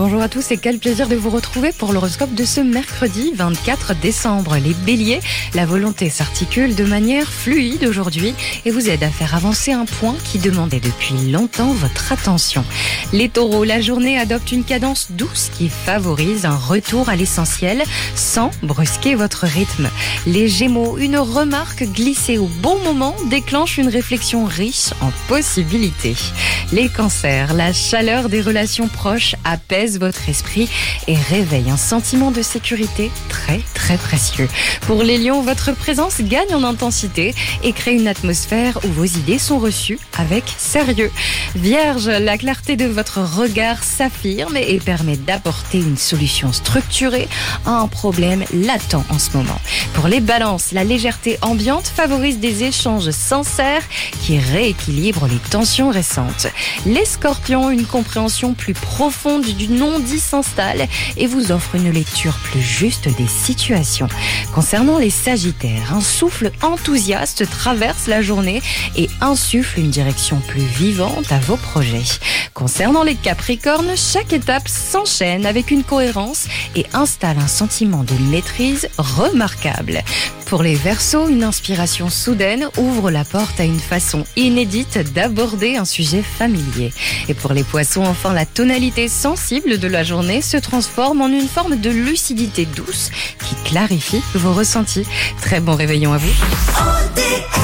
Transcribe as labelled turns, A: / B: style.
A: Bonjour à tous et quel plaisir de vous retrouver pour l'horoscope de ce mercredi 24 décembre. Les béliers, la volonté s'articule de manière fluide aujourd'hui et vous aide à faire avancer un point qui demandait depuis longtemps votre attention. Les taureaux, la journée adopte une cadence douce qui favorise un retour à l'essentiel sans brusquer votre rythme. Les gémeaux, une remarque glissée au bon moment déclenche une réflexion riche en possibilités. Les cancers, la chaleur des relations proches apaise votre esprit et réveille un sentiment de sécurité très précieux. Pour les lions, votre présence gagne en intensité et crée une atmosphère où vos idées sont reçues avec sérieux. Vierge, la clarté de votre regard s'affirme et permet d'apporter une solution structurée à un problème latent en ce moment. Pour les balances, la légèreté ambiante favorise des échanges sincères qui rééquilibrent les tensions récentes. Les scorpions, une compréhension plus profonde du non-dit s'installe et vous offre une lecture plus juste des situations. Concernant les sagittaires, un souffle enthousiaste traverse la journée et insuffle une direction plus vivante à vos projets. Concernant les capricornes, chaque étape s'enchaîne avec une cohérence et installe un sentiment de maîtrise remarquable. Pour les Verseaux, une inspiration soudaine ouvre la porte à une façon inédite d'aborder un sujet familier. Et pour les Poissons, enfin, la tonalité sensible de la journée se transforme en une forme de lucidité douce qui clarifie vos ressentis. Très bon réveillon à vous.